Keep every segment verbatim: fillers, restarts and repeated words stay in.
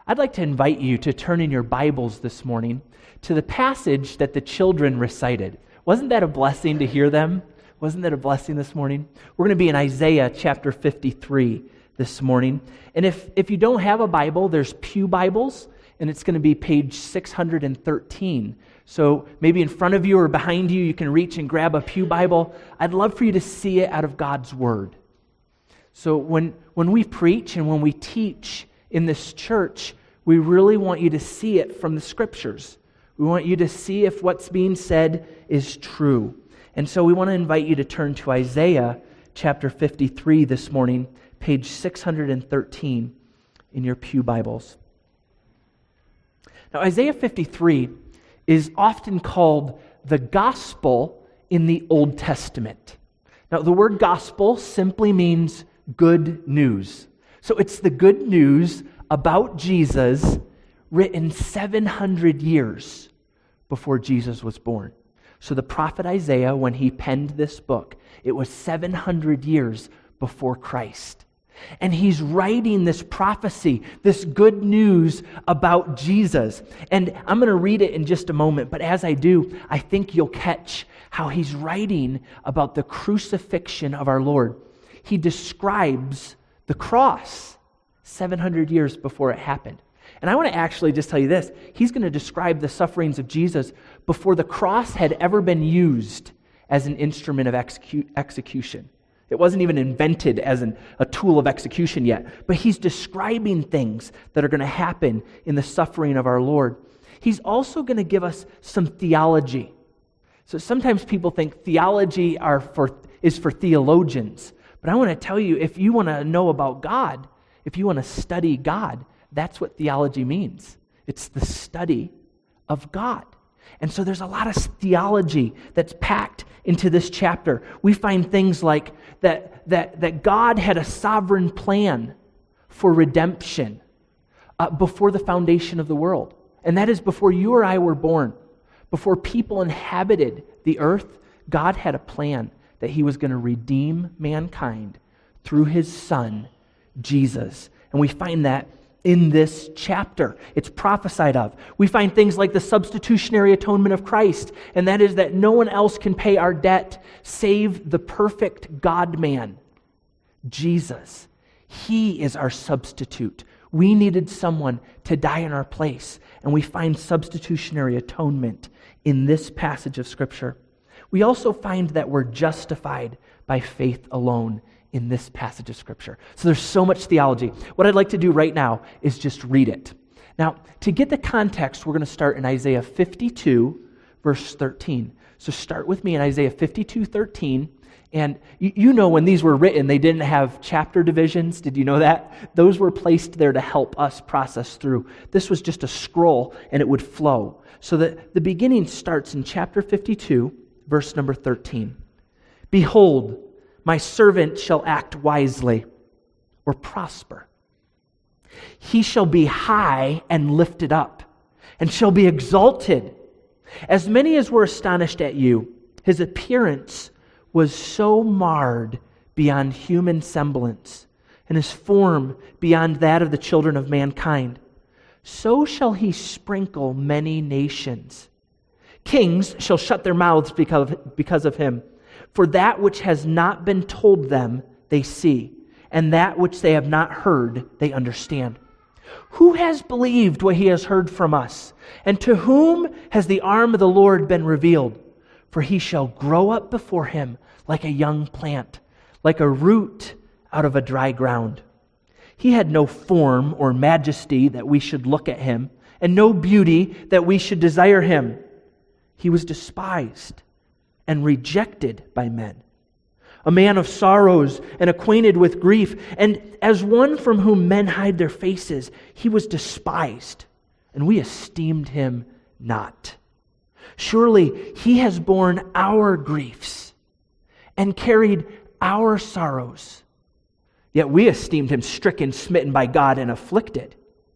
I'd like to invite you to turn in your Bibles this morning to the passage that the children recited. Wasn't that a blessing to hear them? Wasn't that a blessing this morning? We're going to be in Isaiah chapter fifty-three this morning. And if, if you don't have a Bible, there's Pew Bibles, and it's going to be page six hundred thirteen. So maybe in front of you or behind you, you can reach and grab a Pew Bible. I'd love for you to see it out of God's Word. So when, when we preach and when we teach in this church, we really want you to see it from the Scriptures. We want you to see if what's being said is true. And so we want to invite you to turn to Isaiah chapter fifty-three this morning, page six hundred thirteen in your Pew Bibles. Now, Isaiah fifty-three is often called the gospel in the Old Testament. Now, the word gospel simply means good news. So it's the good news about Jesus written seven hundred years before Jesus was born. So the prophet Isaiah, when he penned this book, it was seven hundred years before Christ. And he's writing this prophecy, this good news about Jesus. And I'm going to read it in just a moment, but as I do, I think you'll catch how he's writing about the crucifixion of our Lord. He describes the cross seven hundred years before it happened. And I want to actually just tell you this. He's going to describe the sufferings of Jesus before the cross had ever been used as an instrument of execu- execution. It wasn't even invented as an, a tool of execution yet. But he's describing things that are going to happen in the suffering of our Lord. He's also going to give us some theology. So sometimes people think theology are for, is for theologians. But I want to tell you, if you want to know about God, if you want to study God, that's what theology means. It's the study of God. And so there's a lot of theology that's packed into this chapter. We find things like that, that, that God had a sovereign plan for redemption uh, before the foundation of the world. And that is before you or I were born. Before people inhabited the earth, God had a plan that he was going to redeem mankind through his Son, Jesus. And we find that in this chapter. It's prophesied of. We find things like the substitutionary atonement of Christ, and that is that no one else can pay our debt save the perfect God-man, Jesus. He is our substitute. We needed someone to die in our place, and we find substitutionary atonement in this passage of Scripture. We also find that we're justified by faith alone in this passage of Scripture. So there's so much theology. What I'd like to do right now is just read it. Now, to get the context, we're going to start in Isaiah fifty-two, verse thirteen. So start with me in Isaiah fifty-two, thirteen. And you, you know when these were written, they didn't have chapter divisions. Did you know that? Those were placed there to help us process through. This was just a scroll, and it would flow. So the, the beginning starts in chapter fifty-two, verse number thirteen. Behold, my servant shall act wisely or prosper. He shall be high and lifted up, and shall be exalted. As many as were astonished at you, his appearance was so marred beyond human semblance, and his form beyond that of the children of mankind. So shall he sprinkle many nations. Kings shall shut their mouths because of, because of him. For that which has not been told them, they see, and that which they have not heard, they understand. Who has believed what he has heard from us? And to whom has the arm of the Lord been revealed? For he shall grow up before him like a young plant, like a root out of a dry ground. He had no form or majesty that we should look at him, and no beauty that we should desire him. He was despised and rejected by men, a man of sorrows and acquainted with grief, and as one from whom men hide their faces, he was despised, and we esteemed him not. Surely he has borne our griefs and carried our sorrows, yet we esteemed him stricken, smitten by God, and afflicted.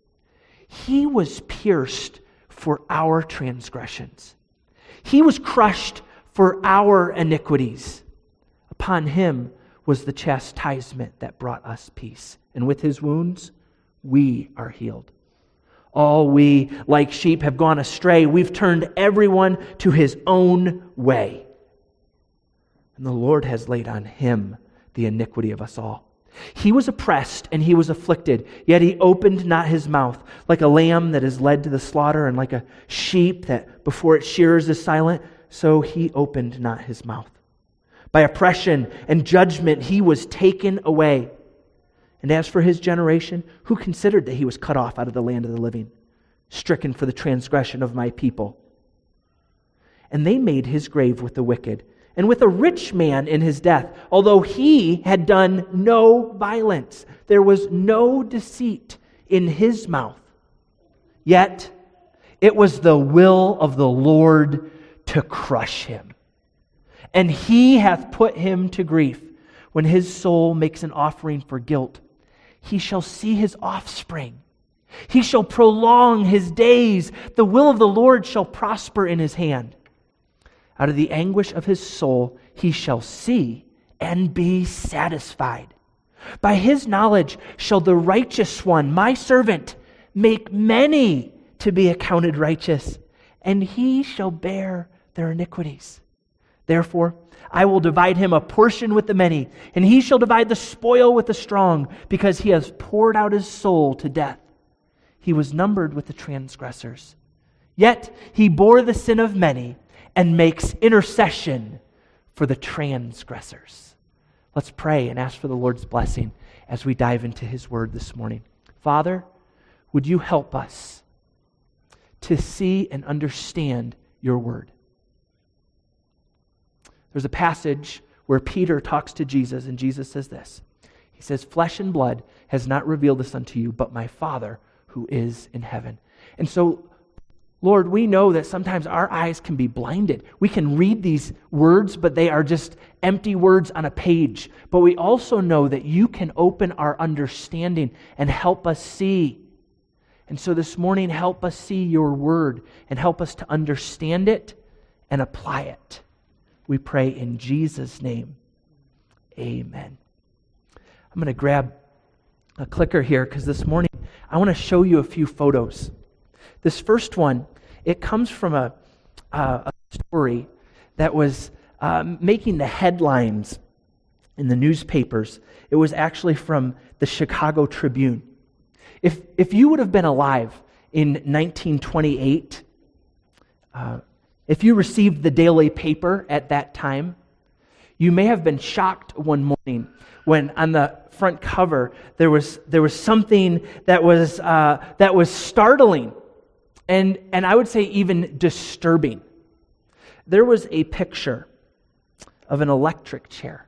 He was pierced for our transgressions. He was crushed for our iniquities. Upon him was the chastisement that brought us peace, and with his wounds we are healed. All we, like sheep, have gone astray. We've turned everyone to his own way. And the Lord has laid on him the iniquity of us all. He was oppressed and he was afflicted, yet he opened not his mouth. Like a lamb that is led to the slaughter, and like a sheep that before its shearers is silent, so he opened not his mouth. By oppression and judgment he was taken away. And as for his generation, who considered that he was cut off out of the land of the living, stricken for the transgression of my people? And they made his grave with the wicked, and with a rich man in his death, although he had done no violence. There was no deceit in his mouth. Yet it was the will of the Lord to crush him. And he hath put him to grief. When his soul makes an offering for guilt, he shall see his offspring. He shall prolong his days. The will of the Lord shall prosper in his hand. Out of the anguish of his soul he shall see and be satisfied. By his knowledge shall the righteous one, my servant, make many to be accounted righteous, and he shall bear their iniquities. Therefore, I will divide him a portion with the many, and he shall divide the spoil with the strong, because he has poured out his soul to death. He was numbered with the transgressors. Yet he bore the sin of many and makes intercession for the transgressors. Let's pray and ask for the Lord's blessing as we dive into his word this morning. Father, would you help us to see and understand your word? There's a passage where Peter talks to Jesus, and Jesus says this. He says, flesh and blood has not revealed this unto you, but my Father who is in heaven. And so, Lord, we know that sometimes our eyes can be blinded. We can read these words, but they are just empty words on a page. But we also know that you can open our understanding and help us see. And so this morning, help us see your word and help us to understand it and apply it. We pray in Jesus' name. Amen. I'm going to grab a clicker here because this morning I want to show you a few photos. This first one, it comes from a, uh, a story that was uh, making the headlines in the newspapers. It was actually from the Chicago Tribune. If if you would have been alive in nineteen twenty-eight, uh, if you received the daily paper at that time, you may have been shocked one morning when on the front cover there was there was something that was uh, that was startling. And and I would say even disturbing. There was a picture of an electric chair.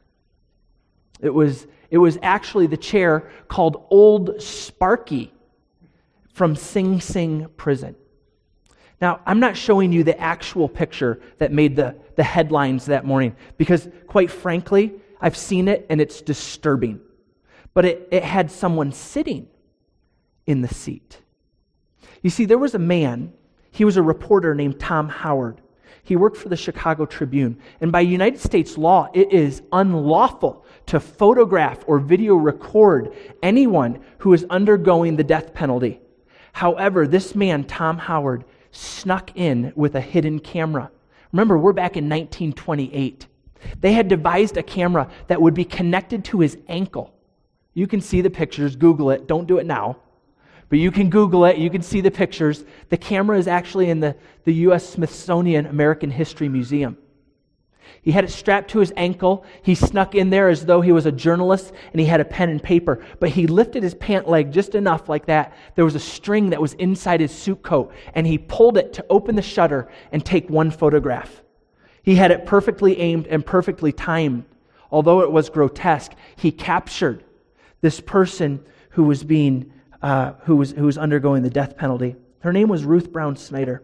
It was it was actually the chair called Old Sparky from Sing Sing Prison. Now, I'm not showing you the actual picture that made the, the headlines that morning because, quite frankly, I've seen it and it's disturbing. But it, it had someone sitting in the seat. You see, there was a man, he was a reporter named Tom Howard. He worked for the Chicago Tribune. And by United States law, it is unlawful to photograph or video record anyone who is undergoing the death penalty. However, this man, Tom Howard, snuck in with a hidden camera. Remember, we're back in nineteen twenty-eight. They had devised a camera that would be connected to his ankle. You can see the pictures, Google it, don't do it now. But you can Google it, you can see the pictures. The camera is actually in the, the U S Smithsonian American History Museum. He had it strapped to his ankle. He snuck in there as though he was a journalist, and he had a pen and paper. But he lifted his pant leg just enough like that. There was a string that was inside his suit coat, and he pulled it to open the shutter and take one photograph. He had it perfectly aimed and perfectly timed. Although it was grotesque, he captured this person who was being Uh, who was who was undergoing the death penalty. Her name was Ruth Brown Snyder.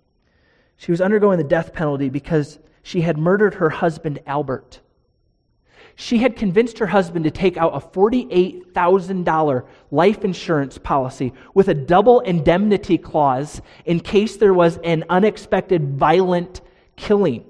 She was undergoing the death penalty because she had murdered her husband, Albert. She had convinced her husband to take out a forty-eight thousand dollars life insurance policy with a double indemnity clause in case there was an unexpected violent killing.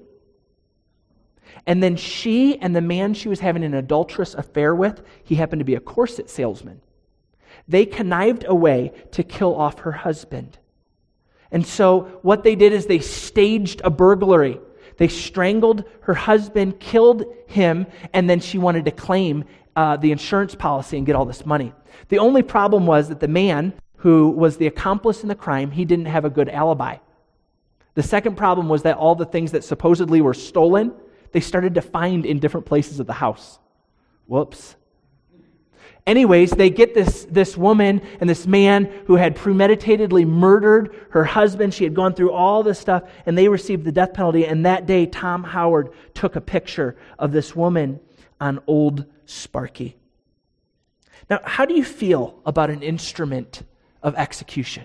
And then she and the man she was having an adulterous affair with, he happened to be a corset salesman. They connived a way to kill off her husband. And so what they did is they staged a burglary. They strangled her husband, killed him, and then she wanted to claim uh, the insurance policy and get all this money. The only problem was that the man who was the accomplice in the crime, he didn't have a good alibi. The second problem was that all the things that supposedly were stolen, they started to find in different places of the house. Whoops. Anyways, they get this, this woman and this man who had premeditatedly murdered her husband. She had gone through all this stuff, and they received the death penalty. And that day, Tom Howard took a picture of this woman on Old Sparky. Now, how do you feel about an instrument of execution?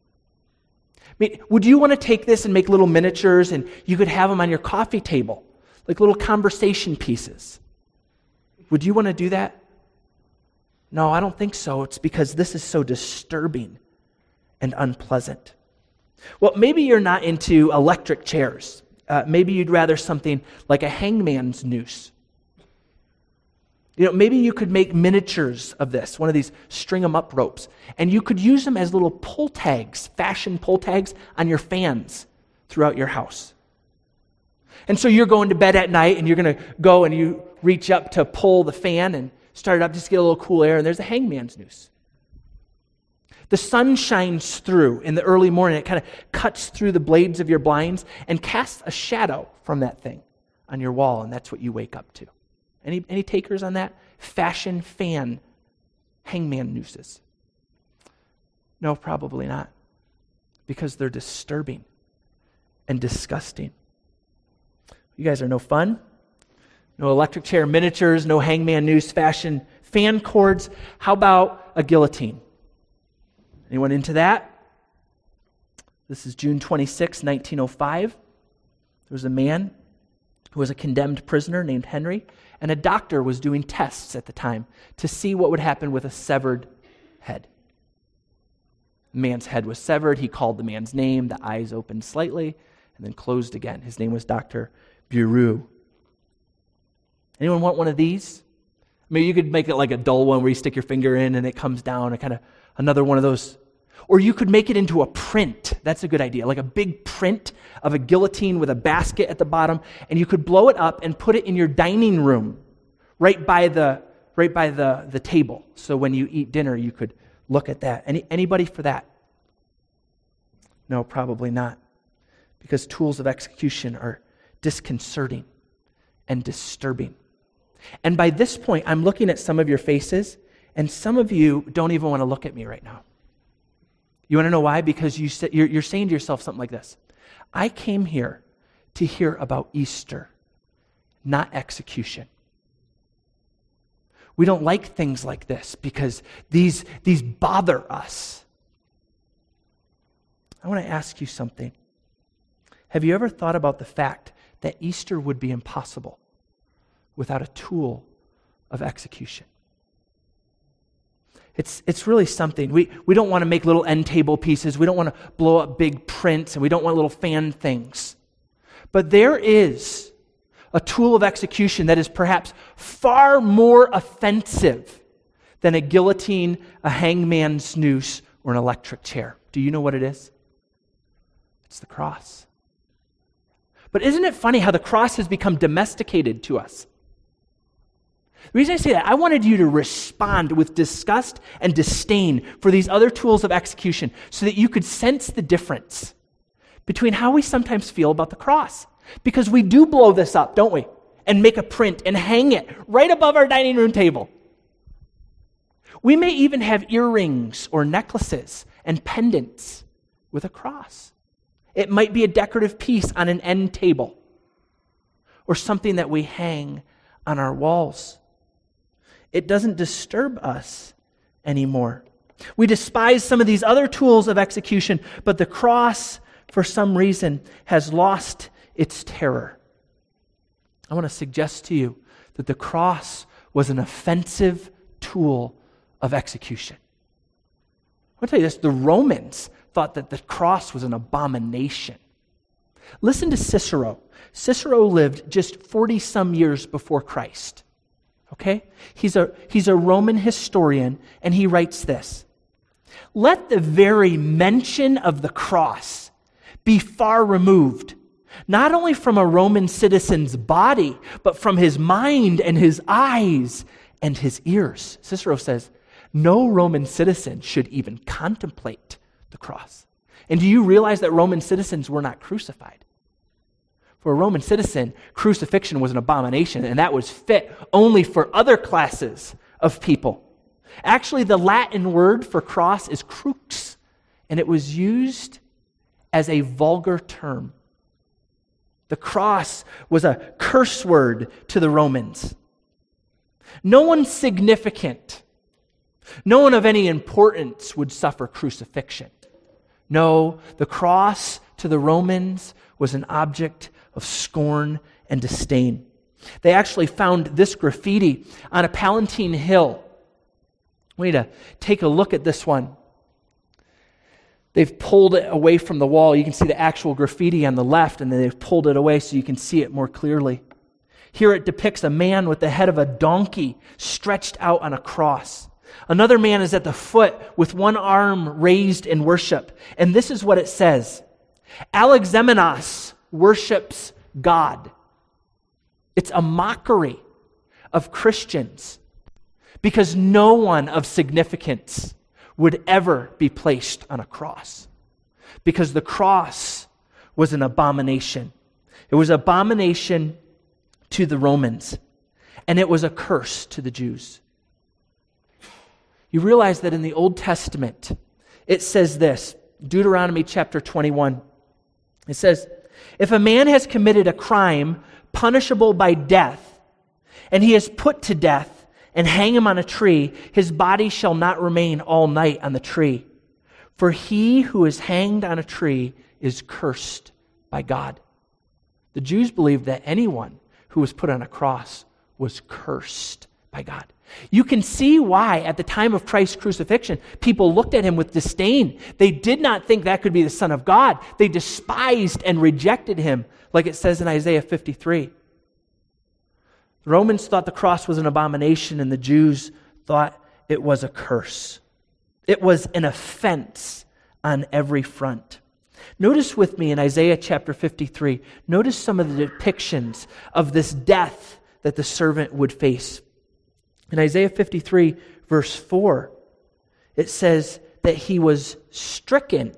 I mean, would you want to take this and make little miniatures, and you could have them on your coffee table, like little conversation pieces? Would you want to do that? No, I don't think so. It's because this is so disturbing and unpleasant. Well, maybe you're not into electric chairs. Uh, maybe you'd rather something like a hangman's noose. You know, maybe you could make miniatures of this, one of these string 'em up ropes, and you could use them as little pull tags, fashion pull tags on your fans throughout your house. And so you're going to bed at night, and you're going to go and you reach up to pull the fan and start it up just to get a little cool air, and there's a hangman's noose. The sun shines through in the early morning. It kind of cuts through the blades of your blinds and casts a shadow from that thing on your wall, and that's what you wake up to. Any, any takers on that? Fashion fan hangman nooses. No, probably not. Because they're disturbing and disgusting. You guys are no fun. No electric chair miniatures, no hangman noose, fashion fan cords. How about a guillotine? Anyone into that? This is June twenty-sixth, nineteen oh five. There was a man who was a condemned prisoner named Henry, and a doctor was doing tests at the time to see what would happen with a severed head. The man's head was severed. He called the man's name. The eyes opened slightly and then closed again. His name was Doctor Bureau. Anyone want one of these? I mean, you could make it like a dull one where you stick your finger in and it comes down, a kind of another one of those. Or you could make it into a print. That's a good idea, like a big print of a guillotine with a basket at the bottom, and you could blow it up and put it in your dining room right by the right by the, the table. So when you eat dinner, you could look at that. Any anybody for that? No, probably not. Because tools of execution are disconcerting and disturbing. And by this point, I'm looking at some of your faces, and some of you don't even want to look at me right now. You want to know why? Because you say, you're, you're saying to yourself something like this: I came here to hear about Easter, not execution. We don't like things like this because these, these bother us. I want to ask you something. Have you ever thought about the fact that Easter would be impossible without a tool of execution? It's, it's really something. We, we don't want to make little end table pieces. We don't want to blow up big prints, and we don't want little fan things. But there is a tool of execution that is perhaps far more offensive than a guillotine, a hangman's noose, or an electric chair. Do you know what it is? It's the cross. But isn't it funny how the cross has become domesticated to us? The reason I say that, I wanted you to respond with disgust and disdain for these other tools of execution so that you could sense the difference between how we sometimes feel about the cross. Because we do blow this up, don't we? And make a print and hang it right above our dining room table. We may even have earrings or necklaces and pendants with a cross. It might be a decorative piece on an end table or something that we hang on our walls. It doesn't disturb us anymore. We despise some of these other tools of execution, but the cross, for some reason, has lost its terror. I want to suggest to you that the cross was an offensive tool of execution. I want to tell you this, the Romans thought that the cross was an abomination. Listen to Cicero. Cicero lived just forty-some years before Christ. Okay? He's a, he's a Roman historian, and he writes this. Let the very mention of the cross be far removed, not only from a Roman citizen's body, but from his mind and his eyes and his ears. Cicero says, no Roman citizen should even contemplate the cross. And do you realize that Roman citizens were not crucified? For a Roman citizen, crucifixion was an abomination, and that was fit only for other classes of people. Actually, the Latin word for cross is crux, and it was used as a vulgar term. The cross was a curse word to the Romans. No one significant, no one of any importance would suffer crucifixion. No, the cross to the Romans was an object of scorn and disdain. They actually found this graffiti on a Palatine Hill. We need to take a look at this one. They've pulled it away from the wall. You can see the actual graffiti on the left, and then they've pulled it away so you can see it more clearly. Here it depicts a man with the head of a donkey stretched out on a cross. Another man is at the foot with one arm raised in worship. And this is what it says. Alexamenos worships God. It's a mockery of Christians because no one of significance would ever be placed on a cross, because the cross was an abomination. It was an abomination to the Romans, and it was a curse to the Jews. You realize that in the Old Testament, it says this, Deuteronomy chapter twenty-one. It says, if a man has committed a crime punishable by death, and he is put to death, and hang him on a tree, his body shall not remain all night on the tree. For he who is hanged on a tree is cursed by God. The Jews believed that anyone who was put on a cross was cursed by God. You can see why at the time of Christ's crucifixion, people looked at him with disdain. They did not think that could be the Son of God. They despised and rejected him, like it says in Isaiah fifty-three. The Romans thought the cross was an abomination, and the Jews thought it was a curse. It was an offense on every front. Notice with me in Isaiah chapter fifty-three, notice some of the depictions of this death that the servant would face. In Isaiah fifty-three, verse four, it says that he was stricken.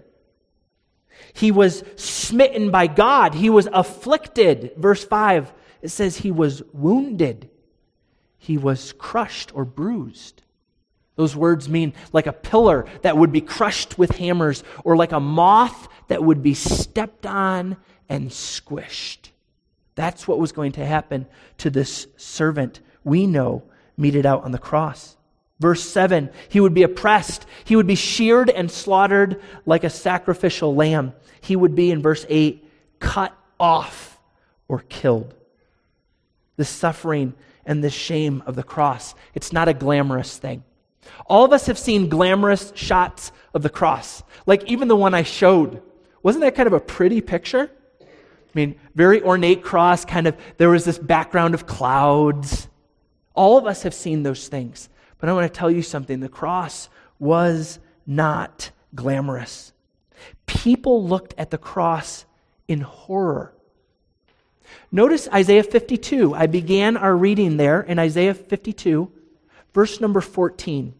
He was smitten by God. He was afflicted. Verse five, it says he was wounded. He was crushed or bruised. Those words mean like a pillar that would be crushed with hammers, or like a moth that would be stepped on and squished. That's what was going to happen to this servant we know meted out on the cross. Verse seven, he would be oppressed. He would be sheared and slaughtered like a sacrificial lamb. He would be, in verse eight, cut off or killed. The suffering and the shame of the cross. It's not a glamorous thing. All of us have seen glamorous shots of the cross. Like even the one I showed. Wasn't that kind of a pretty picture? I mean, very ornate cross, kind of, there was this background of clouds. All of us have seen those things. But I want to tell you something. The cross was not glamorous. People looked at the cross in horror. Notice Isaiah fifty-two. I began our reading there in Isaiah fifty-two, verse number fourteen.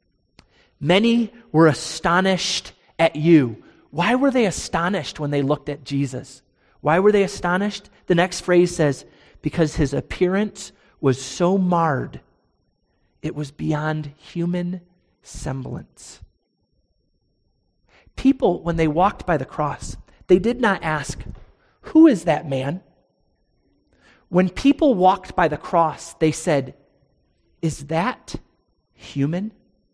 Many were astonished at you. Why were they astonished when they looked at Jesus? Why were they astonished? The next phrase says, because his appearance was so marred, it was beyond human semblance. People, when they walked by the cross, they did not ask, who is that man? When people walked by the cross, they said, is that human?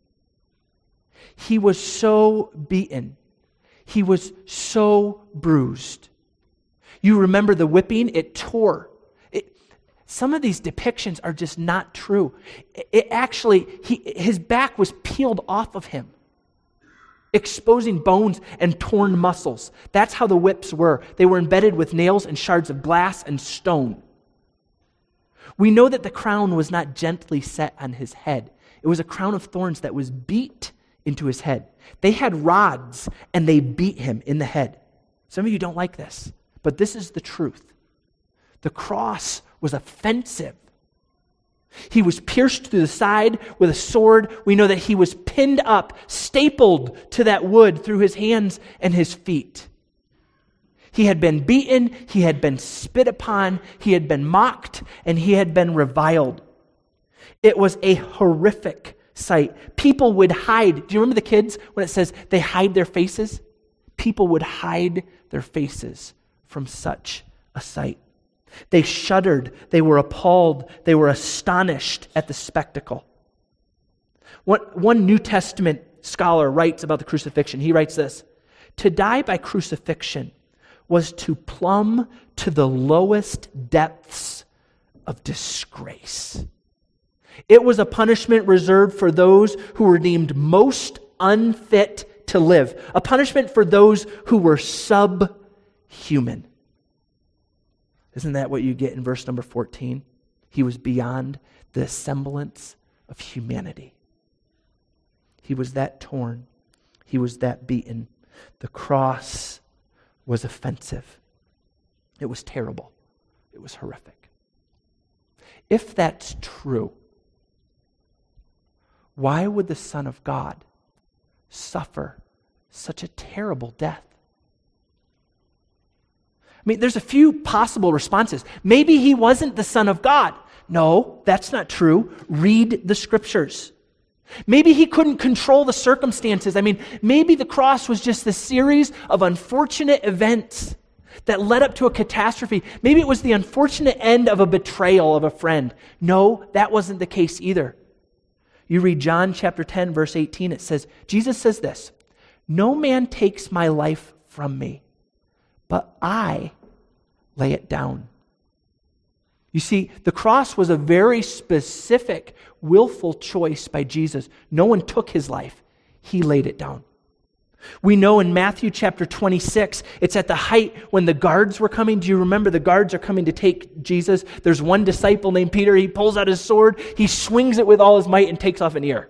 He was so beaten. He was so bruised. You remember the whipping? It tore. It, some of these depictions are just not true. It, it actually, he, his back was peeled off of him, exposing bones and torn muscles. That's how the whips were. They were embedded with nails and shards of glass and stone. We know that the crown was not gently set on his head. It was a crown of thorns that was beat into his head. They had rods and they beat him in the head. Some of you don't like this, but this is the truth. The cross was offensive. He was pierced through the side with a sword. We know that he was pinned up, stapled to that wood through his hands and his feet. He had been beaten, he had been spit upon, he had been mocked, and he had been reviled. It was a horrific sight. People would hide. Do you remember the kids when it says they hide their faces? People would hide their faces from such a sight. They shuddered, they were appalled, they were astonished at the spectacle. One, one New Testament scholar writes about the crucifixion. He writes this: to die by crucifixion was to plumb to the lowest depths of disgrace. It was a punishment reserved for those who were deemed most unfit to live, a punishment for those who were subhuman. Isn't that what you get in verse number fourteen? He was beyond the semblance of humanity. He was that torn. He was that beaten. The cross was offensive. It was terrible. It was horrific. If that's true, why would the Son of God suffer such a terrible death? I mean, there's a few possible responses. Maybe he wasn't the Son of God. No, that's not true. Read the Scriptures. Maybe he couldn't control the circumstances. I mean, maybe the cross was just a series of unfortunate events that led up to a catastrophe. Maybe it was the unfortunate end of a betrayal of a friend. No, that wasn't the case either. You read John chapter ten, verse eighteen, it says, Jesus says this: "No man takes my life from me, but I lay it down." You see, the cross was a very specific, willful choice by Jesus. No one took his life. He laid it down. We know in Matthew chapter twenty-six, it's at the height when the guards were coming. Do you remember the guards are coming to take Jesus? There's one disciple named Peter. He pulls out his sword. He swings it with all his might and takes off an ear.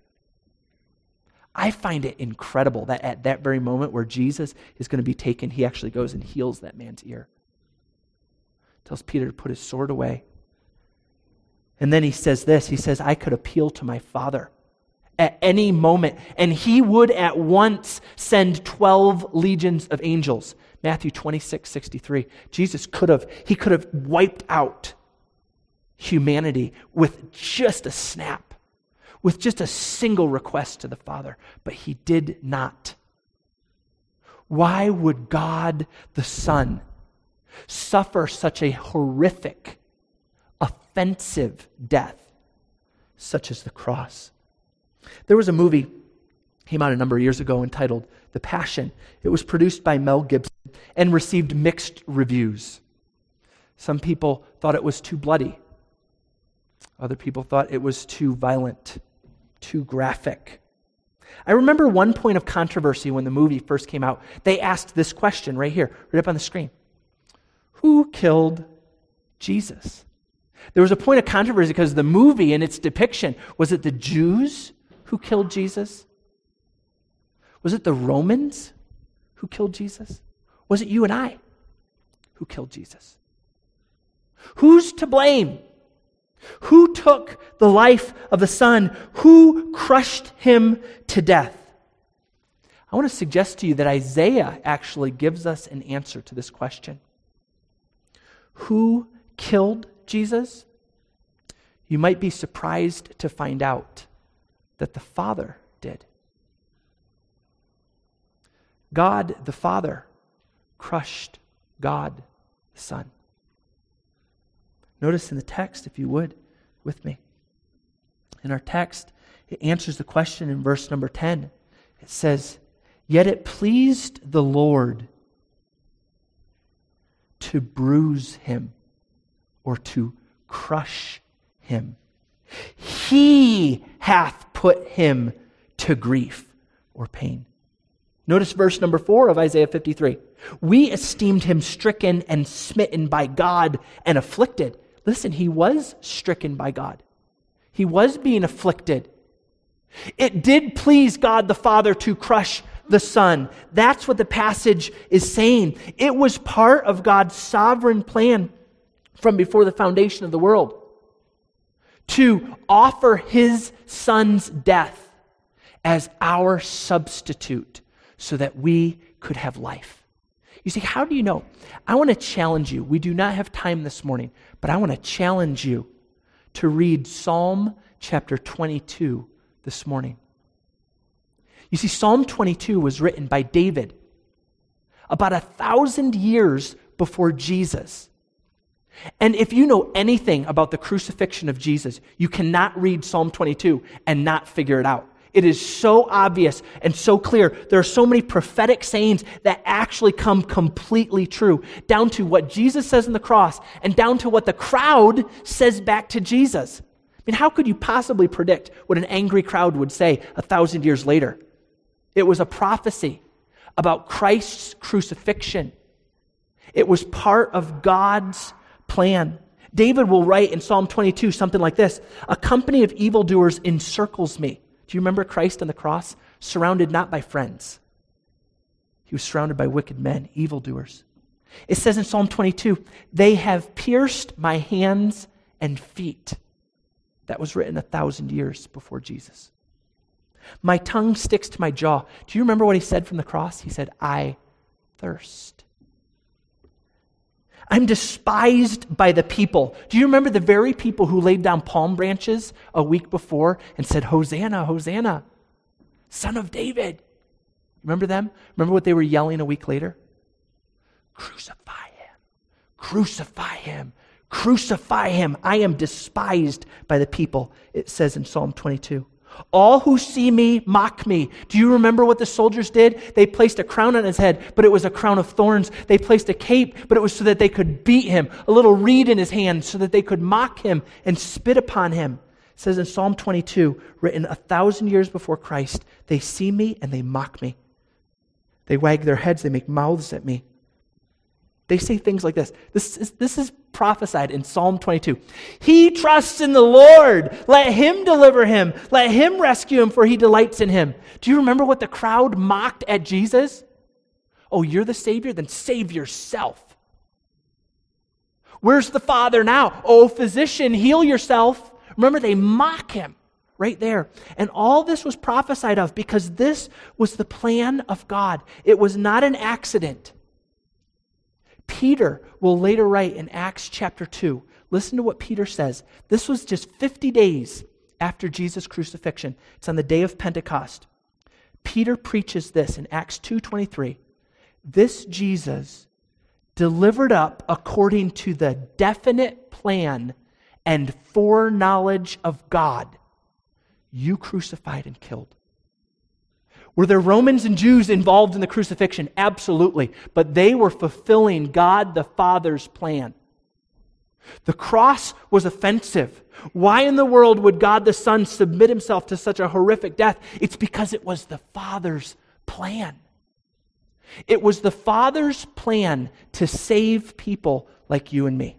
I find it incredible that at that very moment where Jesus is going to be taken, he actually goes and heals that man's ear. Tells Peter to put his sword away. And then he says this, he says, "I could appeal to my Father at any moment, and he would at once send twelve legions of angels." Matthew twenty-six, sixty-three. Jesus could have, he could have wiped out humanity with just a snap, with just a single request to the Father, but he did not. Why would God the Son suffer such a horrific, offensive death, such as the cross? There was a movie, came out a number of years ago, entitled The Passion. It was produced by Mel Gibson and received mixed reviews. Some people thought it was too bloody. Other people thought it was too violent, too graphic. I remember one point of controversy when the movie first came out. They asked this question right here, right up on the screen: who killed Jesus? There was a point of controversy because the movie and its depiction, was it the Jews who killed Jesus? Was it the Romans who killed Jesus? Was it you and I who killed Jesus? Who's to blame? Who took the life of the Son? Who crushed him to death? I want to suggest to you that Isaiah actually gives us an answer to this question. Who killed Jesus? You might be surprised to find out that the Father did. God the Father crushed God the Son. Notice in the text, if you would, with me. In our text, it answers the question in verse number ten. It says, "Yet it pleased the Lord to bruise him," or to crush him. "He hath put him to grief," or pain. Notice verse number four of Isaiah fifty-three. "We esteemed him stricken and smitten by God and afflicted." listen, he was stricken by God. He was being afflicted. It did please God the Father to crush the Son. That's what the passage is saying. It was part of God's sovereign plan from before the foundation of the world to offer his Son's death as our substitute so that we could have life. You see, how do you know? I want to challenge you. We do not have time this morning, but I want to challenge you to read Psalm chapter twenty-two this morning. You see, Psalm twenty-two was written by David about a thousand years before Jesus. And if you know anything about the crucifixion of Jesus, you cannot read Psalm twenty-two and not figure it out. It is so obvious and so clear. There are so many prophetic sayings that actually come completely true, down to what Jesus says on the cross and down to what the crowd says back to Jesus. I mean, how could you possibly predict what an angry crowd would say a thousand years later? It was a prophecy about Christ's crucifixion. It was part of God's plan. David will write in Psalm twenty-two something like this: a company of evildoers encircles me. Do you remember Christ on the cross? Surrounded not by friends. He was surrounded by wicked men, evildoers. It says in Psalm twenty-two, they have pierced my hands and feet. That was written a thousand years before Jesus. My tongue sticks to my jaw. Do you remember what he said from the cross? He said, I thirst. I'm despised by the people. Do you remember the very people who laid down palm branches a week before and said, Hosanna, Hosanna, Son of David? Remember them? Remember what they were yelling a week later? Crucify him, crucify him, crucify him. I am despised by the people, it says in Psalm twenty-two. All who see me mock me. Do you remember what the soldiers did? They placed a crown on his head, but it was a crown of thorns. They placed a cape, but it was so that they could beat him. A little reed in his hand so that they could mock him and spit upon him. It says in Psalm twenty-two, written a thousand years before Christ, they see me and they mock me. They wag their heads, they make mouths at me. They say things like this. This is, this is prophesied in Psalm twenty-two. He trusts in the Lord. Let him deliver him. Let him rescue him, for he delights in him. Do you remember what the crowd mocked at Jesus? Oh, you're the Savior? Then save yourself. Where's the Father now? Oh, physician, heal yourself. Remember, they mock him right there. And all this was prophesied of because this was the plan of God. It was not an accident. Peter will later write in Acts chapter two. Listen to what Peter says. This was just fifty days after Jesus' crucifixion. It's on the day of Pentecost. Peter preaches this in Acts two twenty-three. This Jesus, delivered up according to the definite plan and foreknowledge of God, you crucified and killed. Were there Romans and Jews involved in the crucifixion? Absolutely. But they were fulfilling God the Father's plan. The cross was offensive. Why in the world would God the Son submit himself to such a horrific death? It's because it was the Father's plan. It was the Father's plan to save people like you and me.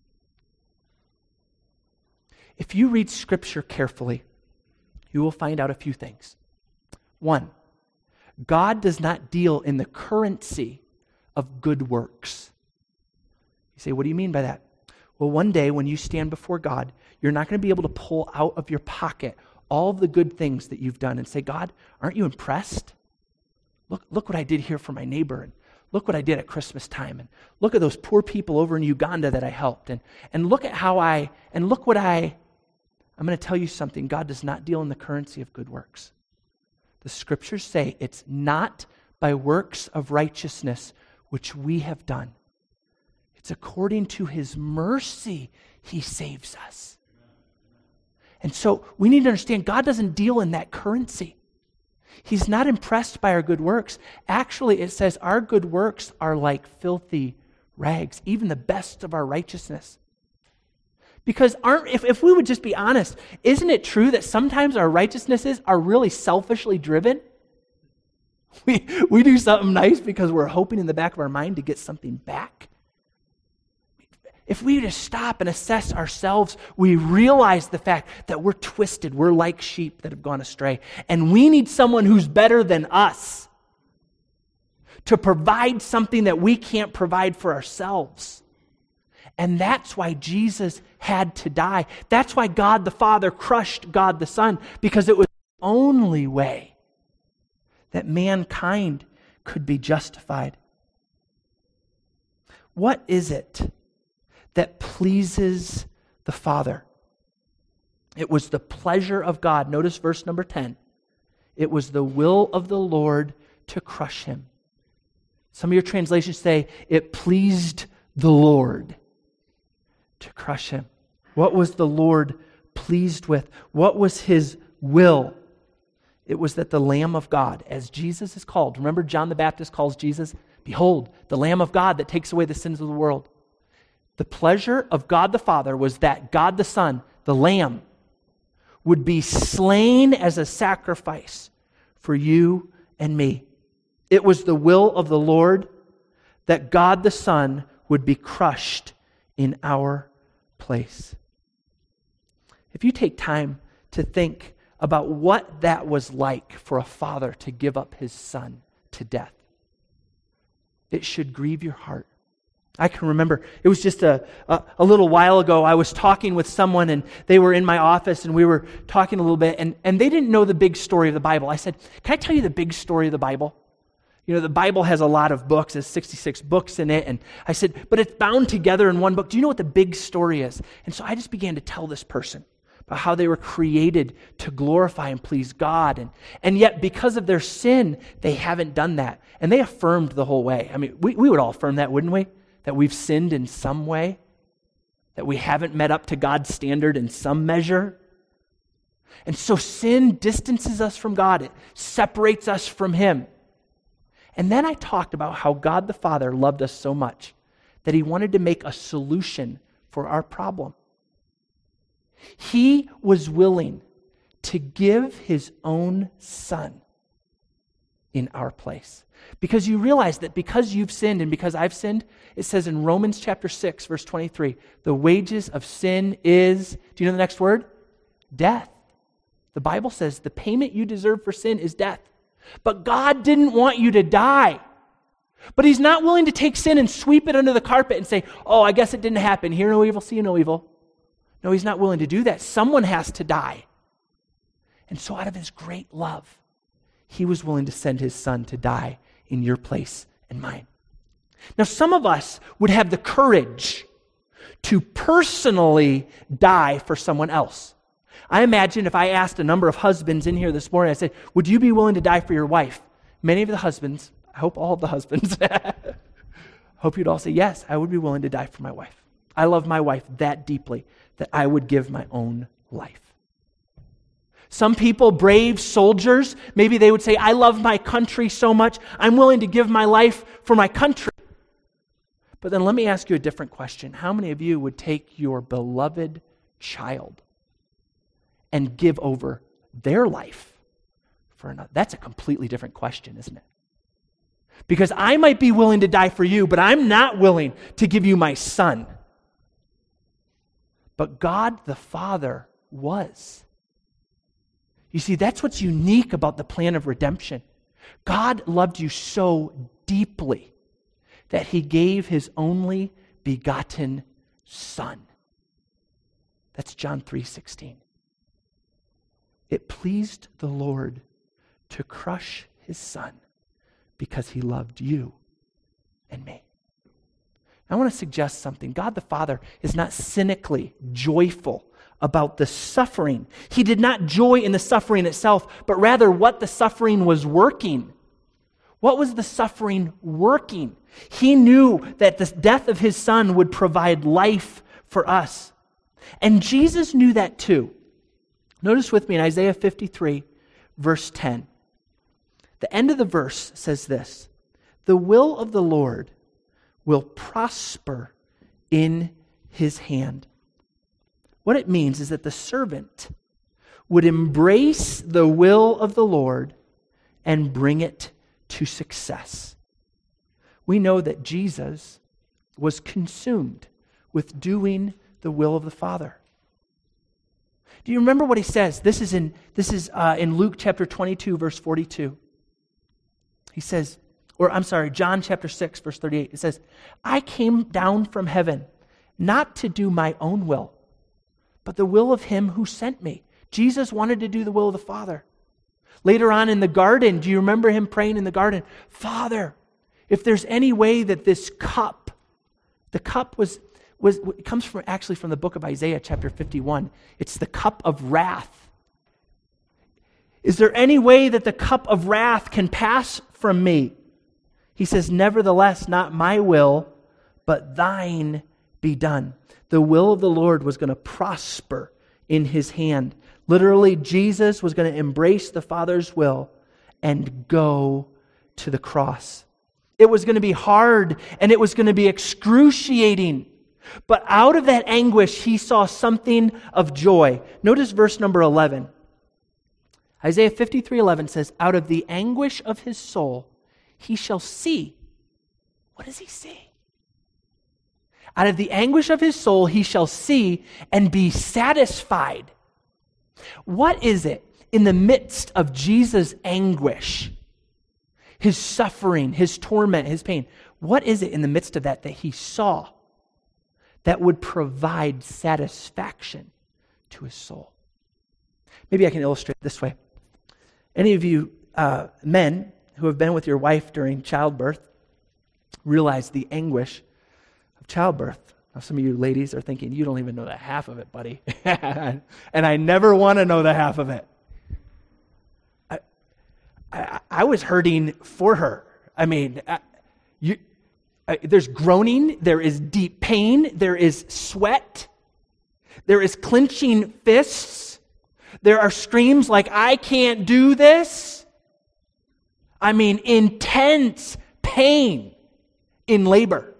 If you read Scripture carefully, you will find out a few things. One, God does not deal in the currency of good works. You say, what do you mean by that? Well, one day when you stand before God, you're not going to be able to pull out of your pocket all of the good things that you've done and say, God, aren't you impressed? Look, look what I did here for my neighbor, and look what I did at Christmas time, and look at those poor people over in Uganda that I helped, and, and look at how I, and look what I, I'm going to tell you something. God does not deal in the currency of good works. The Scriptures say it's not by works of righteousness which we have done. It's according to his mercy he saves us. And so we need to understand God doesn't deal in that currency. He's not impressed by our good works. Actually, it says our good works are like filthy rags, even the best of our righteousness. Because aren't if, if we would just be honest, isn't it true that sometimes our righteousnesses are really selfishly driven? We, we do something nice because we're hoping in the back of our mind to get something back. If we just stop and assess ourselves, we realize the fact that we're twisted. We're like sheep that have gone astray. And we need someone who's better than us to provide something that we can't provide for ourselves. And that's why Jesus had to die. That's why God the Father crushed God the Son, because it was the only way that mankind could be justified. What is it that pleases the Father? It was the pleasure of God. Notice verse number ten. It was the will of the Lord to crush him. Some of your translations say, it pleased the Lord to crush him. What was the Lord pleased with? What was his will? It was that the Lamb of God, as Jesus is called, remember John the Baptist calls Jesus, behold, the Lamb of God that takes away the sins of the world. The pleasure of God the Father was that God the Son, the Lamb, would be slain as a sacrifice for you and me. It was the will of the Lord that God the Son would be crushed in our place. If you take time to think about what that was like for a father to give up his son to death, it should grieve your heart. I can remember, it was just a, a, a little while ago, I was talking with someone and they were in my office and we were talking a little bit and, and they didn't know the big story of the Bible. I said, can I tell you the big story of the Bible? You know, the Bible has a lot of books, there's sixty-six books in it, and I said, but it's bound together in one book. Do you know what the big story is? And so I just began to tell this person about how they were created to glorify and please God, and, and yet because of their sin, they haven't done that. And they affirmed the whole way. I mean, we, we would all affirm that, wouldn't we? That we've sinned in some way, that we haven't met up to God's standard in some measure. And so sin distances us from God. It separates us from Him. And then I talked about how God the Father loved us so much that He wanted to make a solution for our problem. He was willing to give His own Son in our place. Because you realize that because you've sinned and because I've sinned, it says in Romans chapter six, verse twenty-three, the wages of sin is, do you know the next word? Death. The Bible says the payment you deserve for sin is death. But God didn't want you to die. But He's not willing to take sin and sweep it under the carpet and say, oh, I guess it didn't happen. Hear no evil, see no evil. No, He's not willing to do that. Someone has to die. And so out of His great love, He was willing to send His Son to die in your place and mine. Now, some of us would have the courage to personally die for someone else. I imagine if I asked a number of husbands in here this morning, I said, would you be willing to die for your wife? Many of the husbands, I hope all of the husbands, hope you'd all say, yes, I would be willing to die for my wife. I love my wife that deeply that I would give my own life. Some people, brave soldiers, maybe they would say, I love my country so much, I'm willing to give my life for my country. But then let me ask you a different question. How many of you would take your beloved child and give over their life for another? That's a completely different question, isn't it? Because I might be willing to die for you, but I'm not willing to give you my son. But God the Father was. You see, that's what's unique about the plan of redemption. God loved you so deeply that He gave His only begotten Son. That's John three sixteen. It pleased the Lord to crush His Son because He loved you and me. I want to suggest something. God the Father is not cynically joyful about the suffering. He did not joy in the suffering itself, but rather what the suffering was working. What was the suffering working? He knew that the death of His Son would provide life for us. And Jesus knew that too. Notice with me in Isaiah fifty-three, verse ten. The end of the verse says this, the will of the Lord will prosper in His hand. What it means is that the servant would embrace the will of the Lord and bring it to success. We know that Jesus was consumed with doing the will of the Father. Do you remember what he says? This is in this is uh, in Luke chapter twenty-two, verse forty-two. He says, or I'm sorry, John chapter six, verse thirty-eight. It says, I came down from heaven not to do my own will, but the will of him who sent me. Jesus wanted to do the will of the Father. Later on in the garden, do you remember him praying in the garden? Father, if there's any way that this cup, the cup was, was it comes from actually from the book of Isaiah chapter fifty-one. It's the cup of wrath. Is there any way that the cup of wrath can pass from me? He says, nevertheless, not my will, but thine be done. The will of the Lord was going to prosper in his hand. Literally, Jesus was going to embrace the Father's will and go to the cross. It was going to be hard and it was going to be excruciating. But out of that anguish, he saw something of joy. Notice verse number eleven. Isaiah fifty-three eleven says, out of the anguish of his soul, he shall see. What does he see? Out of the anguish of his soul, he shall see and be satisfied. What is it in the midst of Jesus' anguish, his suffering, his torment, his pain? What is it in the midst of that that he saw that would provide satisfaction to his soul? Maybe I can illustrate it this way. Any of you uh, men who have been with your wife during childbirth realize the anguish of childbirth. Now, some of you ladies are thinking, you don't even know the half of it, buddy. And I never want to know the half of it. I, I, I was hurting for her. I mean, I, you, I, there's groaning, there is deep pain, there is sweat, there is clenching fists, there are screams like, I can't do this. I mean, intense pain in labor.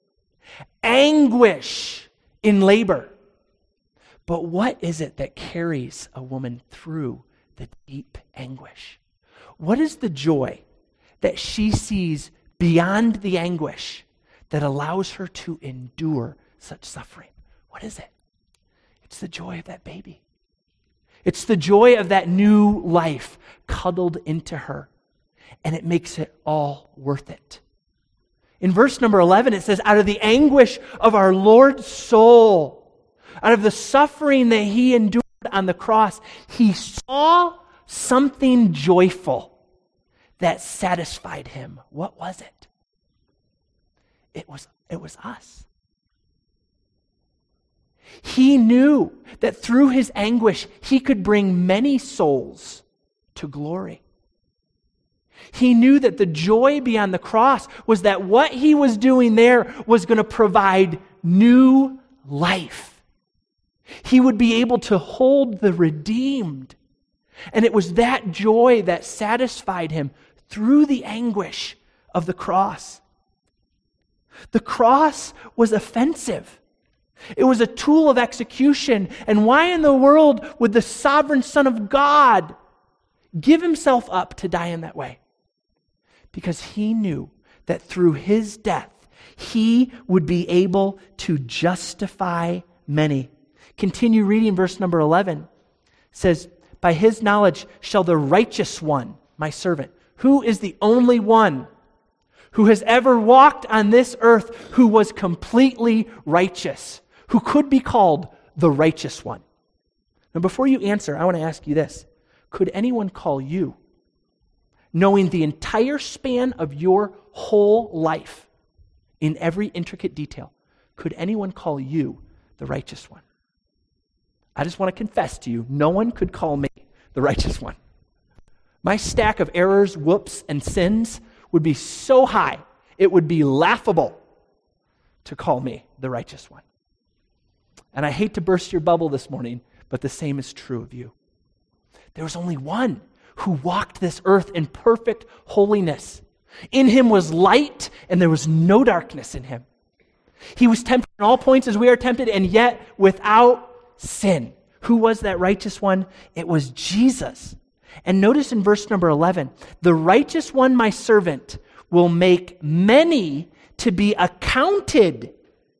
Anguish in labor. But what is it that carries a woman through the deep anguish? What is the joy that she sees beyond the anguish that allows her to endure such suffering? What is it? It's the joy of that baby. It's the joy of that new life cuddled into her. And it makes it all worth it. In verse number eleven, it says, out of the anguish of our Lord's soul, out of the suffering that he endured on the cross, he saw something joyful that satisfied him. What was it? It was, it was us. He knew that through his anguish, he could bring many souls to glory. He knew that the joy beyond the cross was that what he was doing there was going to provide new life. He would be able to hold the redeemed. And it was that joy that satisfied him through the anguish of the cross. The cross was offensive. It was a tool of execution. And why in the world would the sovereign Son of God give himself up to die in that way? Because he knew that through his death, he would be able to justify many. Continue reading verse number eleven. It says, by his knowledge shall the righteous one, my servant, who is the only one who has ever walked on this earth who was completely righteous, who could be called the righteous one. Now before you answer, I want to ask you this. Could anyone call you, knowing the entire span of your whole life in every intricate detail, could anyone call you the righteous one? I just want to confess to you, no one could call me the righteous one. My stack of errors, whoops, and sins would be so high, it would be laughable to call me the righteous one. And I hate to burst your bubble this morning, but the same is true of you. There was only one who walked this earth in perfect holiness. In him was light, and there was no darkness in him. He was tempted in all points as we are tempted, and yet without sin. Who was that righteous one? It was Jesus. And notice in verse number eleven, the righteous one, my servant, will make many to be accounted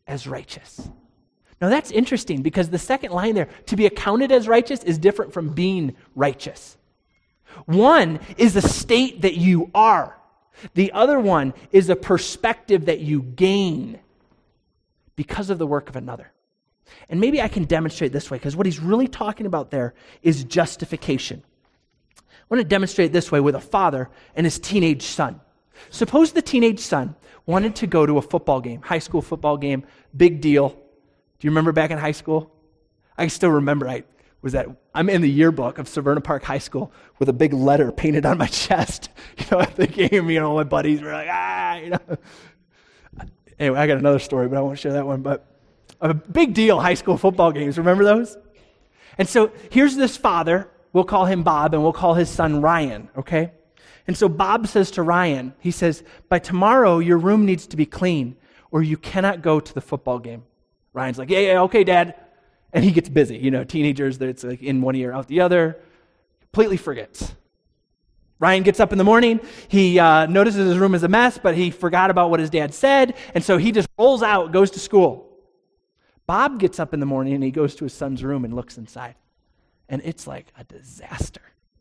as righteous. Now that's interesting because the second line there, to be accounted as righteous, is different from being righteous. One is a state that you are. The other one is a perspective that you gain because of the work of another. And maybe I can demonstrate this way, because what he's really talking about there is justification. I want to demonstrate it this way with a father and his teenage son. Suppose the teenage son wanted to go to a football game, high school football game, big deal. Do you remember back in high school? I still remember I was at, I'm in the yearbook of Severna Park High School with a big letter painted on my chest. You know, at the game, you know, my buddies were like, ah, you know. Anyway, I got another story, but I won't share that one. But a big deal, high school football games. Remember those? And so here's this father. We'll call him Bob, and we'll call his son Ryan, okay? And so Bob says to Ryan, he says, by tomorrow, your room needs to be clean, or you cannot go to the football game. Ryan's like, yeah, yeah, okay, Dad. And he gets busy. You know, teenagers, it's like in one ear, out the other. Completely forgets. Ryan gets up in the morning. He uh, notices his room is a mess, but he forgot about what his dad said. And so he just rolls out, goes to school. Bob gets up in the morning and he goes to his son's room and looks inside. And it's like a disaster.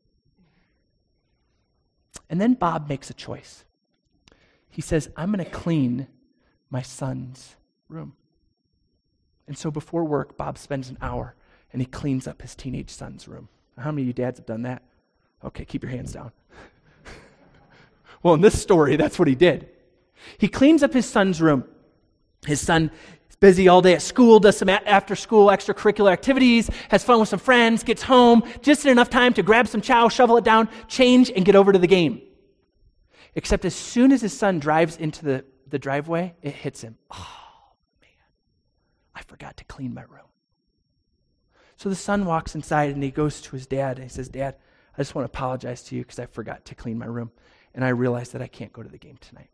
And then Bob makes a choice. He says, I'm going to clean my son's room. And so before work, Bob spends an hour and he cleans up his teenage son's room. How many of you dads have done that? Okay, keep your hands down. Well, in this story, that's what he did. He cleans up his son's room. His son is busy all day at school, does some after-school extracurricular activities, has fun with some friends, gets home, just in enough time to grab some chow, shovel it down, change, and get over to the game. Except as soon as his son drives into the, the driveway, it hits him. Oh, man, I forgot to clean my room. So the son walks inside and he goes to his dad and he says, Dad, I just want to apologize to you because I forgot to clean my room and I realized that I can't go to the game tonight.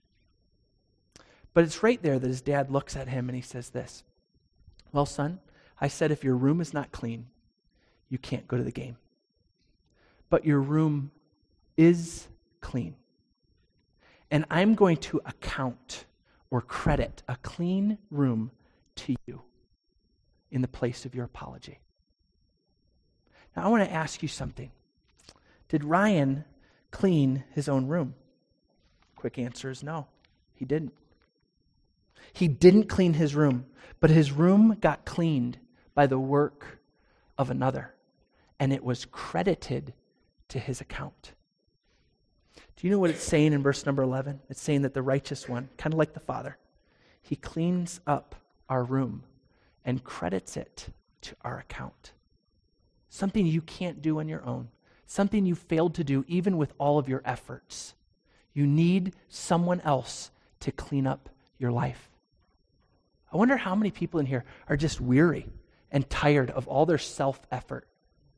But it's right there that his dad looks at him and he says this, well, son, I said if your room is not clean, you can't go to the game. But your room is clean. And I'm going to account or credit a clean room to you in the place of your apology. Now, I want to ask you something. Did Ryan clean his own room? Quick answer is no, he didn't. He didn't clean his room, but his room got cleaned by the work of another, and it was credited to his account. Do you know what it's saying in verse number eleven? It's saying that the righteous one, kind of like the Father, he cleans up our room and credits it to our account. Something you can't do on your own. Something you failed to do even with all of your efforts. You need someone else to clean up your life. I wonder how many people in here are just weary and tired of all their self-effort.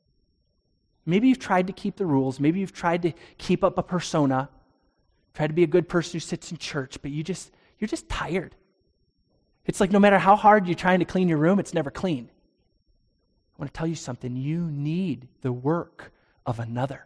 Maybe you've tried to keep the rules. Maybe you've tried to keep up a persona, tried to be a good person who sits in church, but you just, you're just tired. It's like no matter how hard you're trying to clean your room, it's never clean. I want to tell you something. You need the work of another.